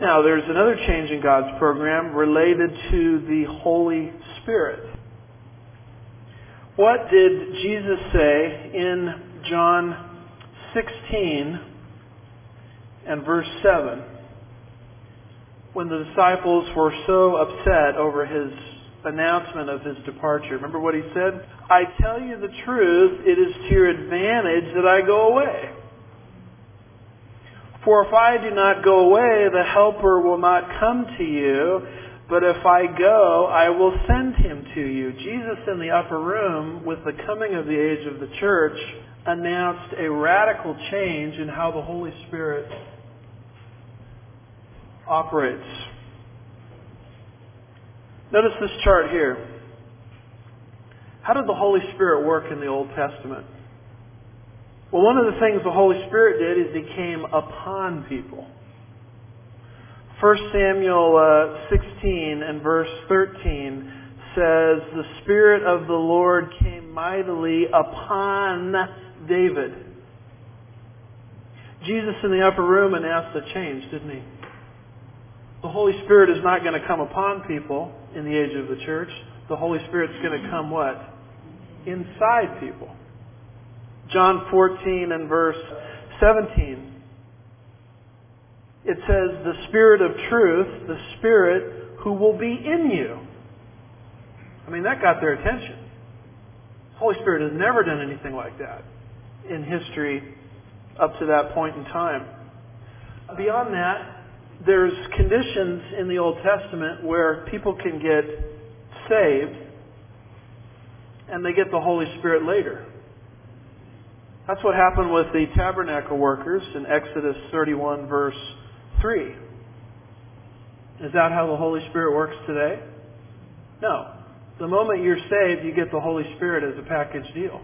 Now, there's another change in God's program related to the Holy Spirit. What did Jesus say in John 16 and verse 7 when the disciples were so upset over His announcement of His departure? Remember what He said? I tell you the truth, it is to your advantage that I go away. For if I do not go away, the Helper will not come to you, but if I go, I will send Him to you. Jesus in the upper room, with the coming of the age of the church, announced a radical change in how the Holy Spirit operates. Notice this chart here. How did the Holy Spirit work in the Old Testament? Well, one of the things the Holy Spirit did is He came upon people. 1 Samuel 16 and verse 13 says, the Spirit of the Lord came mightily upon David. Jesus in the upper room announced a change, didn't He? The Holy Spirit is not going to come upon people in the age of the church. The Holy Spirit's going to come what? Inside people. John 14 and verse 17. It says, the Spirit of truth, the Spirit who will be in you. I mean, that got their attention. The Holy Spirit has never done anything like that in history up to that point in time. Beyond that, there's conditions in the Old Testament where people can get saved and they get the Holy Spirit later. That's what happened with the tabernacle workers in Exodus 31 verse 3. Is that how the Holy Spirit works today? No. The moment you're saved, you get the Holy Spirit as a package deal.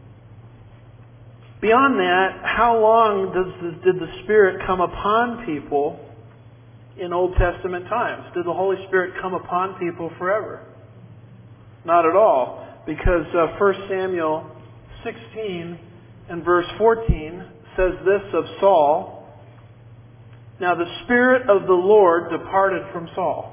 Beyond that, how long did the Spirit come upon people in Old Testament times? Did the Holy Spirit come upon people forever? Not at all. Because 1 Samuel 16 and verse 14 says this of Saul, now the Spirit of the Lord departed from Saul.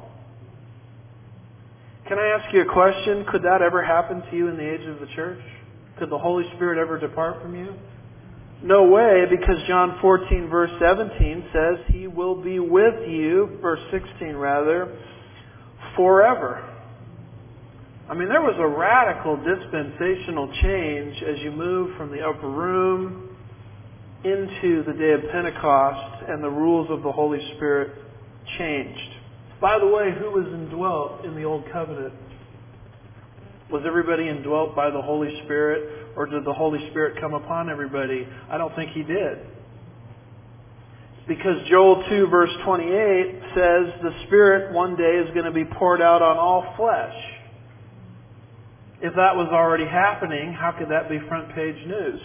Can I ask you a question? Could that ever happen to you in the age of the church? Could the Holy Spirit ever depart from you? No way, because John 14 verse 17 says He will be with you, verse 16 rather, forever. I mean, there was a radical dispensational change as you move from the upper room into the day of Pentecost, and the rules of the Holy Spirit changed. By the way, who was indwelt in the Old Covenant? Was everybody indwelt by the Holy Spirit, or did the Holy Spirit come upon everybody? I don't think He did. Because Joel 2 verse 28 says the Spirit one day is going to be poured out on all flesh. If that was already happening, how could that be front page news?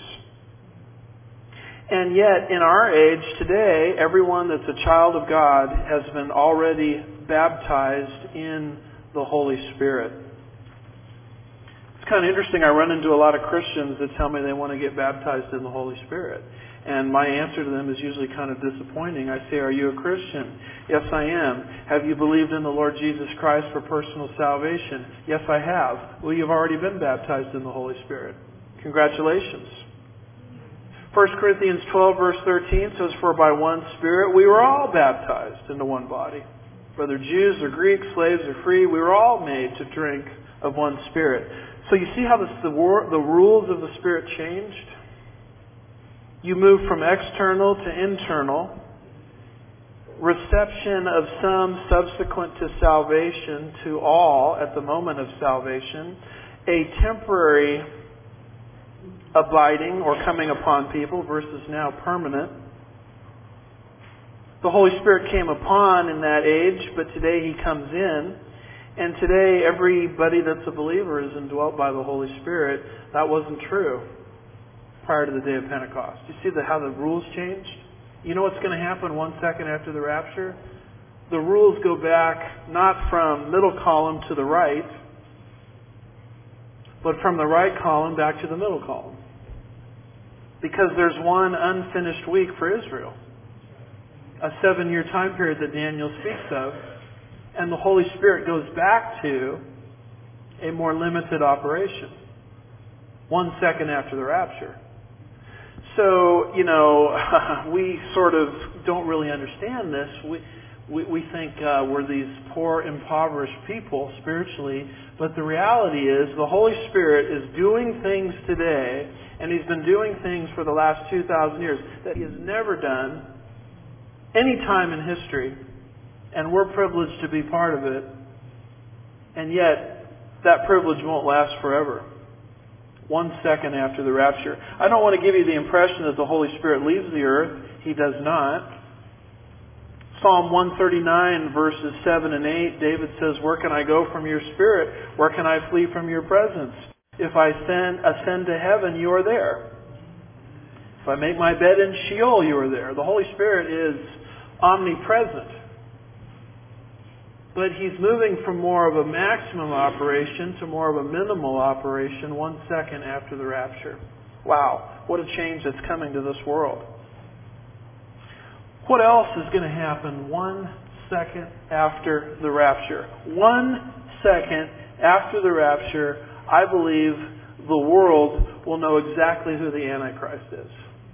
And yet, in our age today, everyone that's a child of God has been already baptized in the Holy Spirit. It's kind of interesting. I run into a lot of Christians that tell me they want to get baptized in the Holy Spirit. And my answer to them is usually kind of disappointing. I say, are you a Christian? Yes, I am. Have you believed in the Lord Jesus Christ for personal salvation? Yes, I have. Well, you've already been baptized in the Holy Spirit. Congratulations. 1 Corinthians 12 verse 13 says, for by one Spirit we were all baptized into one body. Whether Jews or Greeks, slaves or free, we were all made to drink of one Spirit. So you see how the rules of the Spirit changed? You move from external to internal. Reception of some subsequent to salvation to all at the moment of salvation. A temporary abiding or coming upon people versus now permanent. The Holy Spirit came upon in that age, but today He comes in. And today everybody that's a believer is indwelt by the Holy Spirit. That wasn't true prior to the day of Pentecost. You see how the rules changed? You know what's going to happen 1 second after the rapture? The rules go back not from middle column to the right, but from the right column back to the middle column. Because there's one unfinished week for Israel. a 7-year time period that Daniel speaks of, and the Holy Spirit goes back to a more limited operation, 1 second after the rapture. So, we sort of don't really understand this. We think we're these poor, impoverished people spiritually, but the reality is the Holy Spirit is doing things today, and He's been doing things for the last 2,000 years that He has never done any time in history, and we're privileged to be part of it, and yet that privilege won't last forever. 1 second after the rapture. I don't want to give you the impression that the Holy Spirit leaves the earth. He does not. Psalm 139 verses 7 and 8, David says, "Where can I go from your spirit? Where can I flee from your presence? If I ascend to heaven, you are there. If I make my bed in Sheol, you are there." The Holy Spirit is omnipresent. But He's moving from more of a maximum operation to more of a minimal operation 1 second after the rapture. Wow, what a change that's coming to this world. What else is going to happen 1 second after the rapture? 1 second after the rapture, I believe the world will know exactly who the Antichrist is.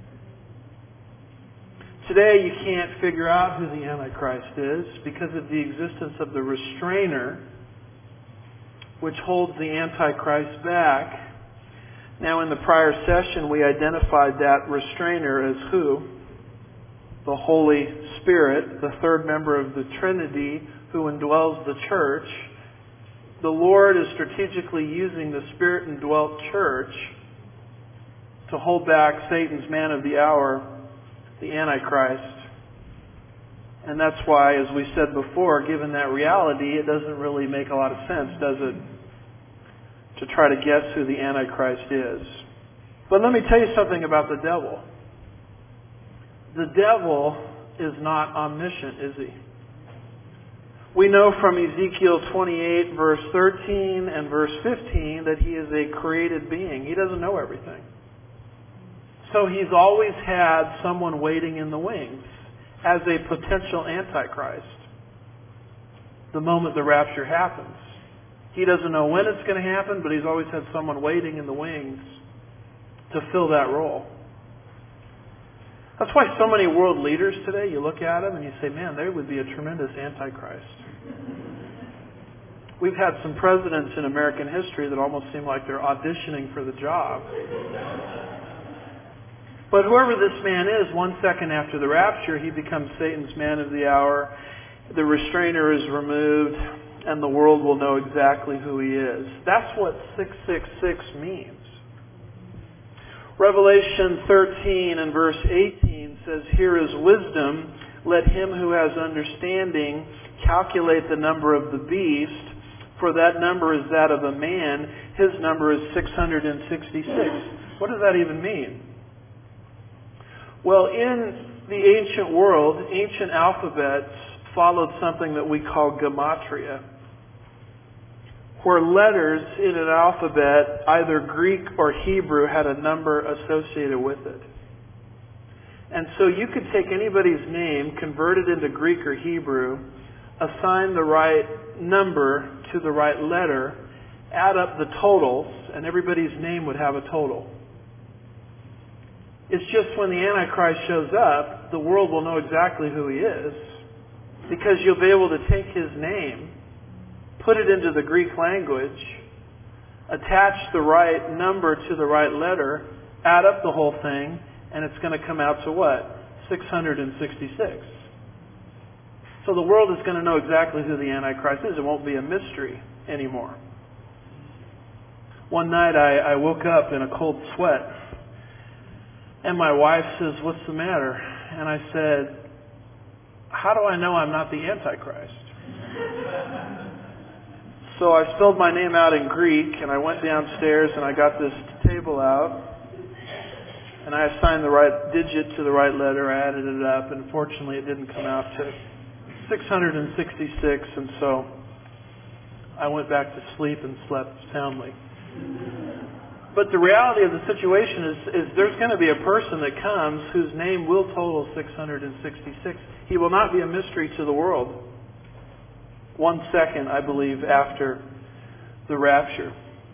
Today you can't figure out who the Antichrist is because of the existence of the restrainer, which holds the Antichrist back. Now, in the prior session, we identified that restrainer as who? The Holy Spirit, the third member of the Trinity who indwells the church. The Lord is strategically using the Spirit-indwelt church to hold back Satan's man of the hour, the Antichrist. And that's why, as we said before, given that reality, it doesn't really make a lot of sense, does it, to try to guess who the Antichrist is. But let me tell you something about the devil. The devil is not omniscient, is he? We know from Ezekiel 28, verse 13 and verse 15, that he is a created being. He doesn't know everything. So He's always had someone waiting in the wings as a potential Antichrist the moment the rapture happens. He doesn't know when it's going to happen, but He's always had someone waiting in the wings to fill that role. That's why so many world leaders today, you look at them and you say, man, they would be a tremendous Antichrist. We've had some presidents in American history that almost seem like they're auditioning for the job. But whoever this man is, 1 second after the rapture, he becomes Satan's man of the hour. The restrainer is removed, and the world will know exactly who he is. That's what 666 means. Revelation 13 and verse 18 says, "Here is wisdom. Let him who has understanding calculate the number of the beast, for that number is that of a man. His number is 666. What does that even mean? Well, in the ancient world, ancient alphabets followed something that we call gematria, where letters in an alphabet, either Greek or Hebrew, had a number associated with it. And so you could take anybody's name, convert it into Greek or Hebrew, assign the right number to the right letter, add up the totals, and everybody's name would have a total. It's just when the Antichrist shows up, the world will know exactly who he is, because you'll be able to take his name, put it into the Greek language, attach the right number to the right letter, add up the whole thing, and it's going to come out to what? 666. So the world is going to know exactly who the Antichrist is. It won't be a mystery anymore. One night I woke up in a cold sweat, and my wife says, "What's the matter?" And I said, "How do I know I'm not the Antichrist?" So I spelled my name out in Greek, and I went downstairs and I got this table out, and I assigned the right digit to the right letter. I added it up, and fortunately it didn't come out to 666, and so I went back to sleep and slept soundly. But the reality of the situation is there's going to be a person that comes whose name will total 666. He will not be a mystery to the world. 1 second, I believe, after the rapture.